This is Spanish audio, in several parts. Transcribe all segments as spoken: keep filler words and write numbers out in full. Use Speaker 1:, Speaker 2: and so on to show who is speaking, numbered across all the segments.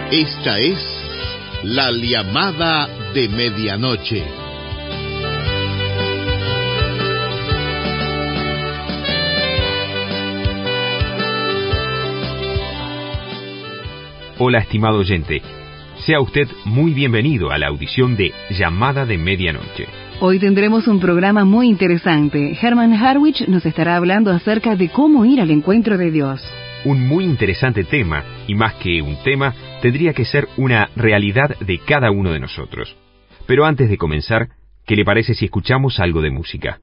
Speaker 1: Esta es la llamada de medianoche.
Speaker 2: Hola, estimado oyente. Sea usted muy bienvenido a la audición de Llamada de Medianoche.
Speaker 3: Hoy tendremos un programa muy interesante. Herman Harwich nos estará hablando acerca de cómo ir al encuentro de Dios.
Speaker 2: Un muy interesante tema, y más que un tema, tendría que ser una realidad de cada uno de nosotros. Pero antes de comenzar, ¿qué le parece si escuchamos algo de música?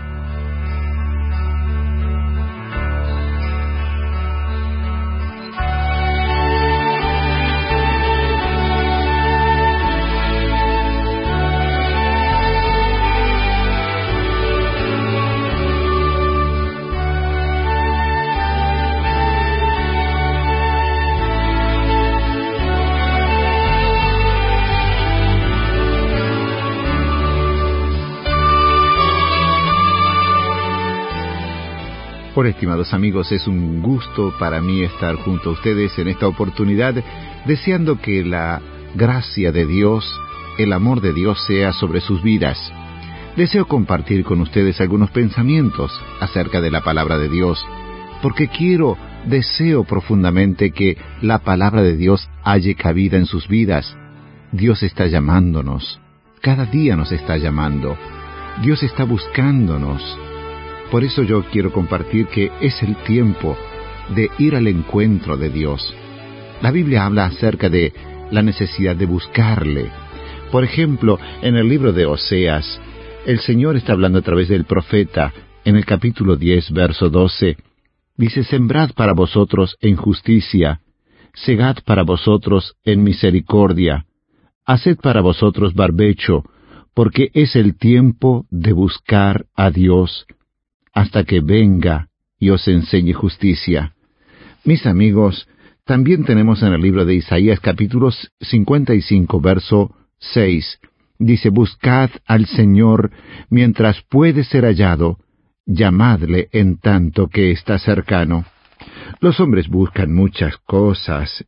Speaker 4: Hola, estimados amigos, es un gusto para mí estar junto a ustedes en esta oportunidad, deseando que la gracia de Dios, el amor de Dios sea sobre sus vidas. Deseo compartir con ustedes algunos pensamientos acerca de la palabra de Dios, porque quiero, deseo profundamente que la palabra de Dios halle cabida en sus vidas. Dios está llamándonos, cada día nos está llamando, Dios está buscándonos. Por eso yo quiero compartir que es el tiempo de ir al encuentro de Dios. La Biblia habla acerca de la necesidad de buscarle. Por ejemplo, en el libro de Oseas, el Señor está hablando a través del profeta, en el capítulo diez, verso doce, dice: «Sembrad para vosotros en justicia, segad para vosotros en misericordia, haced para vosotros barbecho, porque es el tiempo de buscar a Dios, hasta que venga y os enseñe justicia». Mis amigos, también tenemos en el libro de Isaías capítulo cincuenta y cinco, verso seis, dice: «Buscad al Señor mientras puede ser hallado, llamadle en tanto que está cercano». Los hombres buscan muchas cosas,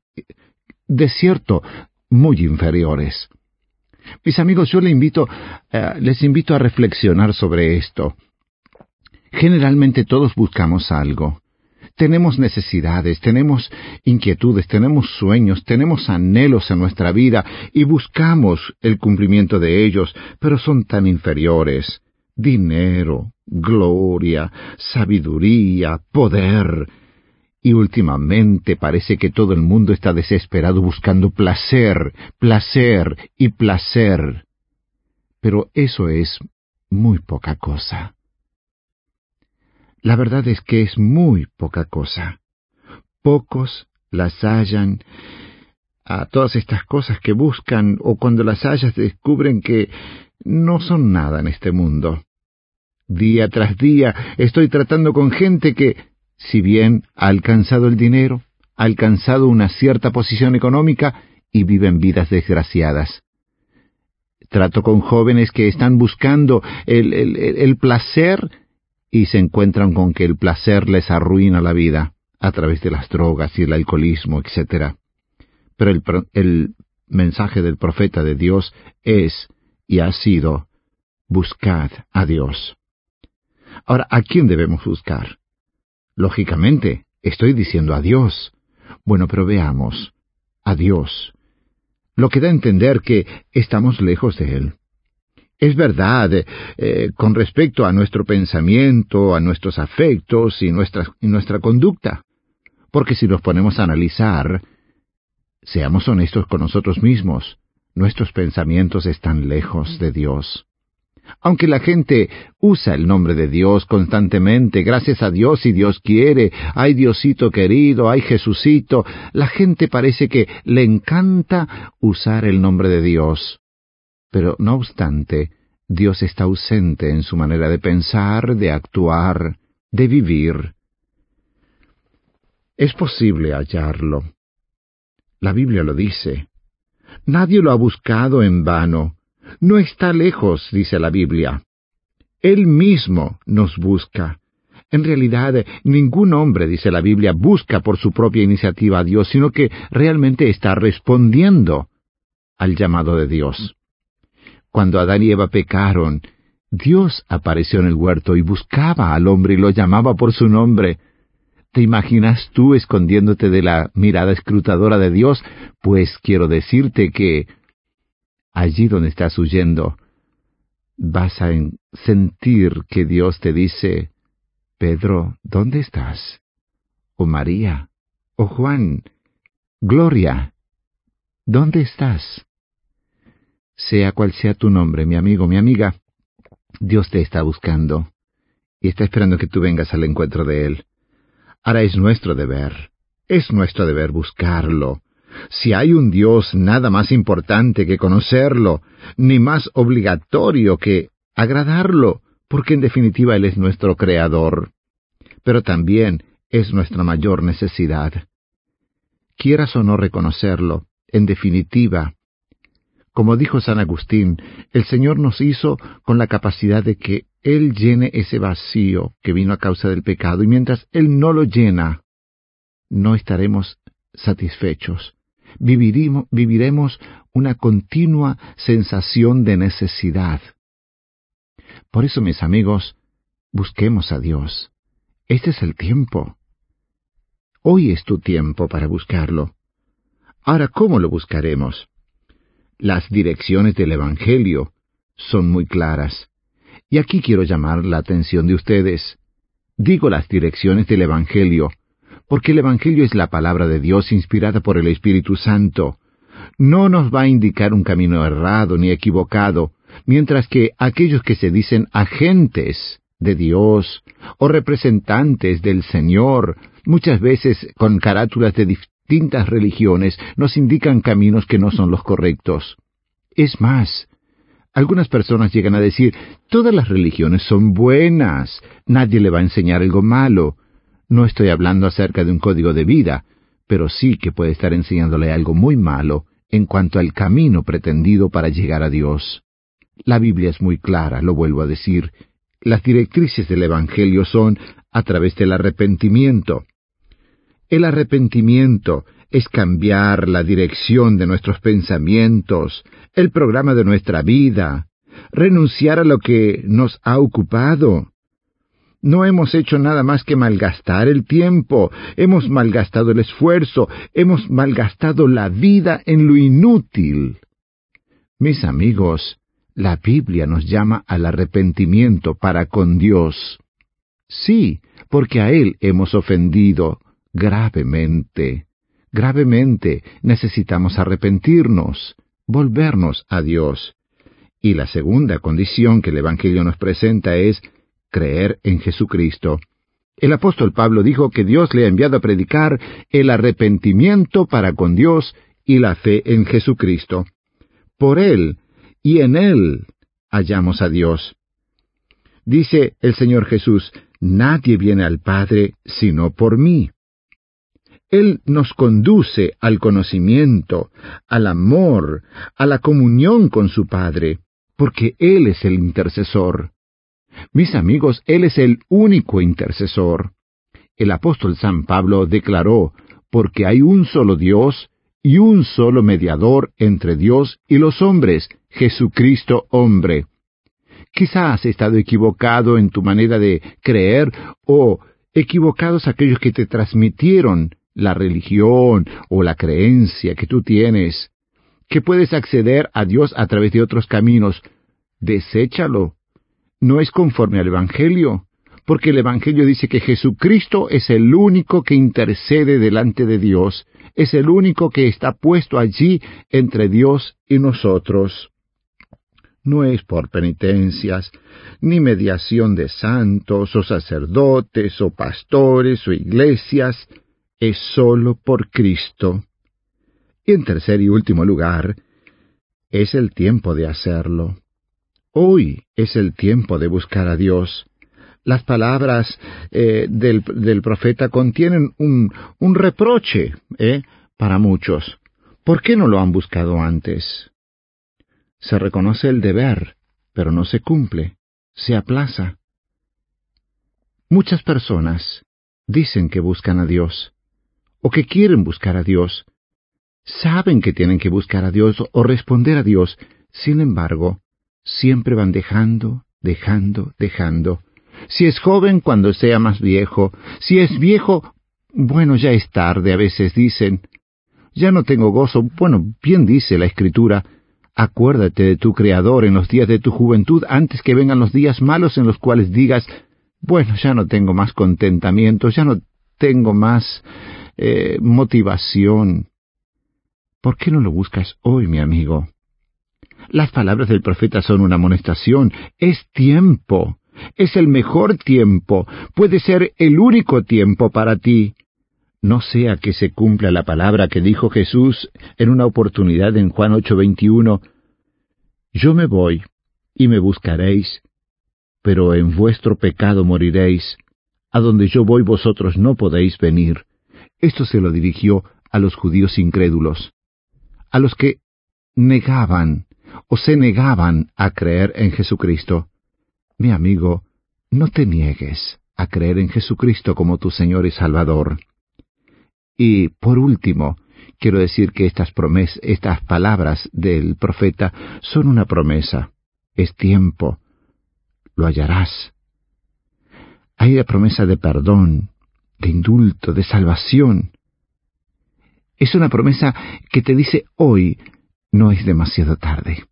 Speaker 4: de cierto, muy inferiores. Mis amigos, yo les invito, uh, les invito a reflexionar sobre esto. Generalmente todos buscamos algo. Tenemos necesidades, tenemos inquietudes, tenemos sueños, tenemos anhelos en nuestra vida y buscamos el cumplimiento de ellos, pero son tan inferiores. Dinero, gloria, sabiduría, poder. Y últimamente parece que todo el mundo está desesperado buscando placer, placer y placer. Pero eso es muy poca cosa. La verdad es que es muy poca cosa. Pocos las hallan. A todas estas cosas que buscan, o cuando las hallas descubren que no son nada en este mundo. Día tras día estoy tratando con gente que, si bien ha alcanzado el dinero, ha alcanzado una cierta posición económica y viven vidas desgraciadas. Trato con jóvenes que están buscando el, el, el placer y se encuentran con que el placer les arruina la vida a través de las drogas y el alcoholismo, etcétera. Pero el, el mensaje del profeta de Dios es y ha sido: buscad a Dios. Ahora, ¿a quién debemos buscar? Lógicamente, estoy diciendo a Dios. Bueno, pero veamos, a Dios. Lo que da a entender que estamos lejos de Él. Es verdad, eh, con respecto a nuestro pensamiento, a nuestros afectos y nuestra, y nuestra conducta. Porque si nos ponemos a analizar, seamos honestos con nosotros mismos, nuestros pensamientos están lejos de Dios. Aunque la gente usa el nombre de Dios constantemente, gracias a Dios si Dios quiere, ay Diosito querido, ay Jesucito, la gente parece que le encanta usar el nombre de Dios. Pero, no obstante, Dios está ausente en su manera de pensar, de actuar, de vivir. Es posible hallarlo. La Biblia lo dice. Nadie lo ha buscado en vano. No está lejos, dice la Biblia. Él mismo nos busca. En realidad, ningún hombre, dice la Biblia, busca por su propia iniciativa a Dios, sino que realmente está respondiendo al llamado de Dios. Cuando Adán y Eva pecaron, Dios apareció en el huerto y buscaba al hombre y lo llamaba por su nombre. ¿Te imaginas tú escondiéndote de la mirada escrutadora de Dios? Pues quiero decirte que allí donde estás huyendo, vas a sentir que Dios te dice: Pedro, ¿dónde estás? O María, o Juan, Gloria, ¿dónde estás? Sea cual sea tu nombre, mi amigo, mi amiga, Dios te está buscando y está esperando que tú vengas al encuentro de Él. Ahora es nuestro deber, es nuestro deber buscarlo. Si hay un Dios, nada más importante que conocerlo, ni más obligatorio que agradarlo, porque en definitiva Él es nuestro Creador, pero también es nuestra mayor necesidad. Quieras o no reconocerlo, en definitiva, como dijo San Agustín, el Señor nos hizo con la capacidad de que Él llene ese vacío que vino a causa del pecado, y mientras Él no lo llena, no estaremos satisfechos. Viviremos, viviremos una continua sensación de necesidad. Por eso, mis amigos, busquemos a Dios. Este es el tiempo. Hoy es tu tiempo para buscarlo. Ahora, ¿cómo lo buscaremos? Las direcciones del Evangelio son muy claras. Y aquí quiero llamar la atención de ustedes. Digo las direcciones del Evangelio, porque el Evangelio es la palabra de Dios inspirada por el Espíritu Santo. No nos va a indicar un camino errado ni equivocado, mientras que aquellos que se dicen agentes de Dios o representantes del Señor, muchas veces con carátulas de distintas religiones, nos indican caminos que no son los correctos. Es más, algunas personas llegan a decir: todas las religiones son buenas, nadie le va a enseñar algo malo. No estoy hablando acerca de un código de vida, pero sí que puede estar enseñándole algo muy malo en cuanto al camino pretendido para llegar a Dios. La Biblia es muy clara, lo vuelvo a decir. Las directrices del Evangelio son a través del arrepentimiento. El arrepentimiento es cambiar la dirección de nuestros pensamientos, el programa de nuestra vida, renunciar a lo que nos ha ocupado. No hemos hecho nada más que malgastar el tiempo, hemos malgastado el esfuerzo, hemos malgastado la vida en lo inútil. Mis amigos, la Biblia nos llama al arrepentimiento para con Dios. Sí, porque a Él hemos ofendido gravemente. Gravemente necesitamos arrepentirnos, volvernos a Dios. Y la segunda condición que el Evangelio nos presenta es creer en Jesucristo. El apóstol Pablo dijo que Dios le ha enviado a predicar el arrepentimiento para con Dios y la fe en Jesucristo. Por Él y en Él hallamos a Dios. Dice el Señor Jesús: nadie viene al Padre sino por mí. Él nos conduce al conocimiento, al amor, a la comunión con su Padre, porque Él es el intercesor. Mis amigos, Él es el único intercesor. El apóstol San Pablo declaró: porque hay un solo Dios y un solo mediador entre Dios y los hombres, Jesucristo hombre. Quizás has estado equivocado en tu manera de creer, o equivocados aquellos que te transmitieron la religión o la creencia que tú tienes, que puedes acceder a Dios a través de otros caminos. Deséchalo. No es conforme al Evangelio, porque el Evangelio dice que Jesucristo es el único que intercede delante de Dios, es el único que está puesto allí entre Dios y nosotros. No es por penitencias, ni mediación de santos, o sacerdotes, o pastores, o iglesias. Es solo por Cristo. Y en tercer y último lugar, es el tiempo de hacerlo. Hoy es el tiempo de buscar a Dios. Las palabras eh, del, del profeta contienen un, un reproche eh, para muchos. ¿Por qué no lo han buscado antes? Se reconoce el deber, pero no se cumple, se aplaza. Muchas personas dicen que buscan a Dios, o que quieren buscar a Dios. Saben que tienen que buscar a Dios o responder a Dios. Sin embargo, siempre van dejando, dejando, dejando. Si es joven, cuando sea más viejo. Si es viejo, bueno, ya es tarde, a veces dicen. Ya no tengo gozo. Bueno, bien dice la Escritura, acuérdate de tu Creador en los días de tu juventud, antes que vengan los días malos en los cuales digas, bueno, ya no tengo más contentamiento, ya no tengo más eh, motivación. ¿Por qué no lo buscas hoy, mi amigo? Las palabras del profeta son una amonestación. Es tiempo. Es el mejor tiempo. Puede ser el único tiempo para ti. No sea que se cumpla la palabra que dijo Jesús en una oportunidad en Juan ocho veintiuno. Yo me voy, y me buscaréis, pero en vuestro pecado moriréis. A donde yo voy vosotros no podéis venir. Esto se lo dirigió a los judíos incrédulos, a los que negaban o se negaban a creer en Jesucristo. Mi amigo, no te niegues a creer en Jesucristo como tu Señor y Salvador. Y por último, quiero decir que estas promesas, estas palabras del profeta son una promesa. Es tiempo. Lo hallarás. Hay la promesa de perdón, de indulto, de salvación. Es una promesa que te dice hoy, no es demasiado tarde.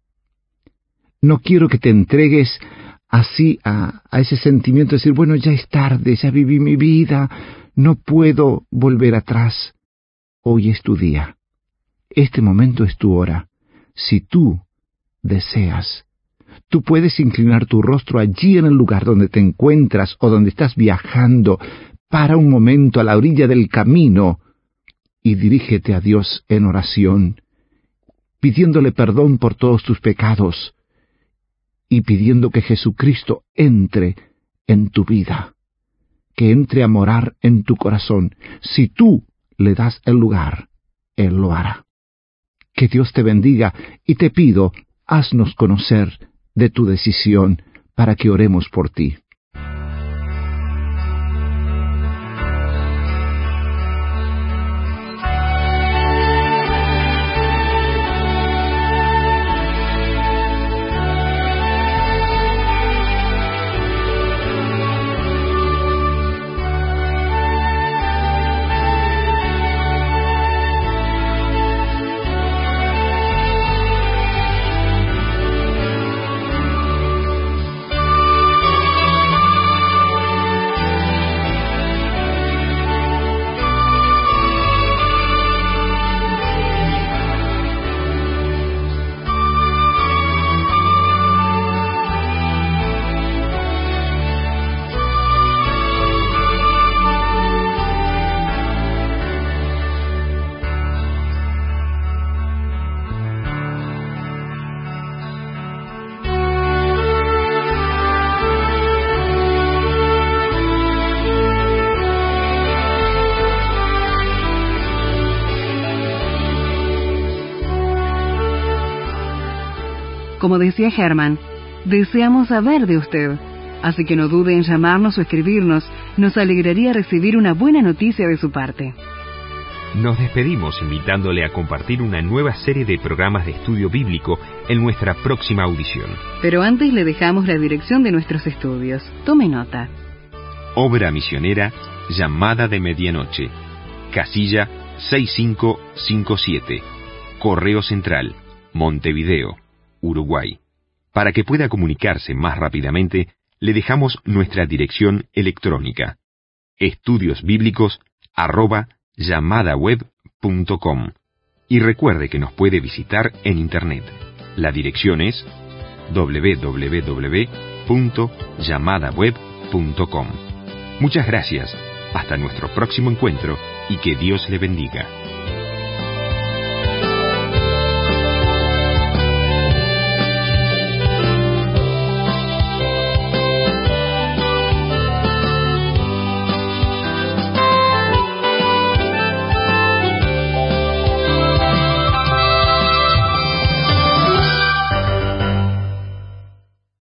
Speaker 4: No quiero que te entregues así a, a ese sentimiento de decir, bueno, ya es tarde, ya viví mi vida, no puedo volver atrás. Hoy es tu día. Este momento es tu hora. Si tú deseas, tú puedes inclinar tu rostro allí en el lugar donde te encuentras o donde estás viajando, para un momento a la orilla del camino y dirígete a Dios en oración, pidiéndole perdón por todos tus pecados y pidiendo que Jesucristo entre en tu vida, que entre a morar en tu corazón. Si tú le das el lugar, Él lo hará. Que Dios te bendiga y te pido, haznos conocer de tu decisión para que oremos por ti.
Speaker 3: Como decía Herman, deseamos saber de usted, así que no dude en llamarnos o escribirnos. Nos alegraría recibir una buena noticia de su parte.
Speaker 2: Nos despedimos invitándole a compartir una nueva serie de programas de estudio bíblico en nuestra próxima audición.
Speaker 3: Pero antes le dejamos la dirección de nuestros estudios. Tome nota.
Speaker 2: Obra misionera Llamada de Medianoche, casilla seis cinco cinco siete, Correo Central, Montevideo, Uruguay. Para que pueda comunicarse más rápidamente, le dejamos nuestra dirección electrónica: estudiosbíblicos arroba llamadaweb punto com. Y recuerde que nos puede visitar en Internet. La dirección es doble u doble u doble u punto llamadaweb punto com. Muchas gracias. Hasta nuestro próximo encuentro y que Dios le bendiga.